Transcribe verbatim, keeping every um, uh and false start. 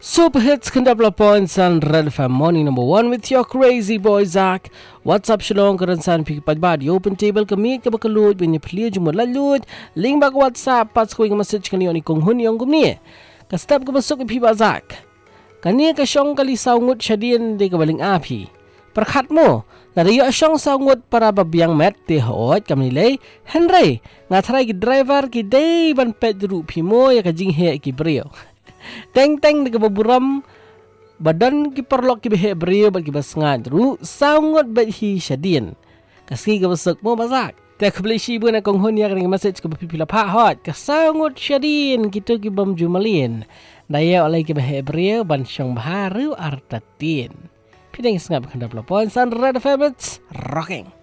Super hits kendapla points on Red F M morning number one with your crazy boy Zach. What's up shalom kerensan piki padbad open table kami ke bakalut punya pelia jumur lalut link bak WhatsApp pas ko ing message kani oni kong hun yang gumni. Ka step ke masuk pi ba Zach. Kani ka syong kali saungut syadien de ke baling api. Perkhat mo nari yo syong saungut para babiang met te hoot kami lay Henry ngatrai ki driver ki day ban pet ru pi mo ya ka jing he ki brio. Teng-teng dekat berburam badan ki perlok ki behe brio bagi basngat ru sangat bet hi syadien kaski ke besek mo bazak tak beli shi bu na kong hon ya kring message ke pipila pha hot ka sangat syadien kita ki bam jumalin daya oleh ki behe brio ban syong baharu artatin pideng sengap khandap lapon san red favorites rocking.